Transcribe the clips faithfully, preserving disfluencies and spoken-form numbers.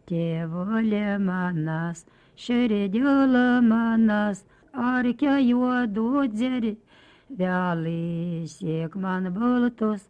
Tėvulė manas, širdėlė manas, arkia juodu dzeri, vėlai siek man baltos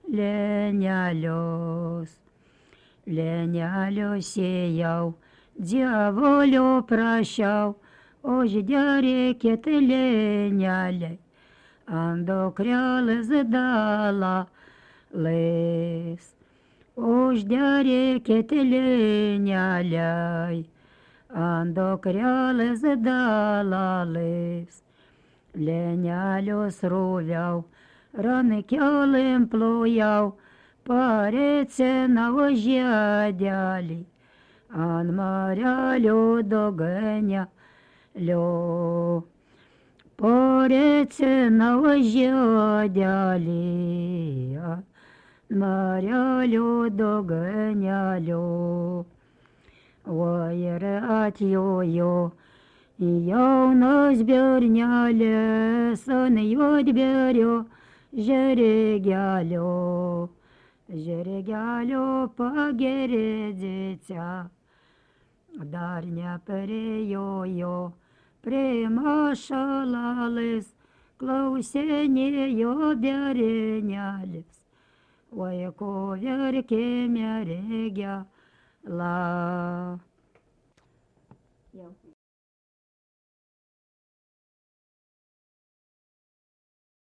lenelios. Lenelios sėjau, diavolio prašiau, užderėkit leneliai, ant dukrelės dala lais. Užderėkit leneliai, ant dukrelės dala lais. Lenelios roviau, rankelėm plojau, parecinau žiedelį, ant marelio doganelio. Parecinau žiedelį, ant marelio doganelio. O ir atjojo jaunas bernelis ant juodbėrio žeregelio. Žeregelio pagerėdžice, dar neperėjo prie mašalalis, klausinėjo bernelis, oi ko verkė mergelė. Jau.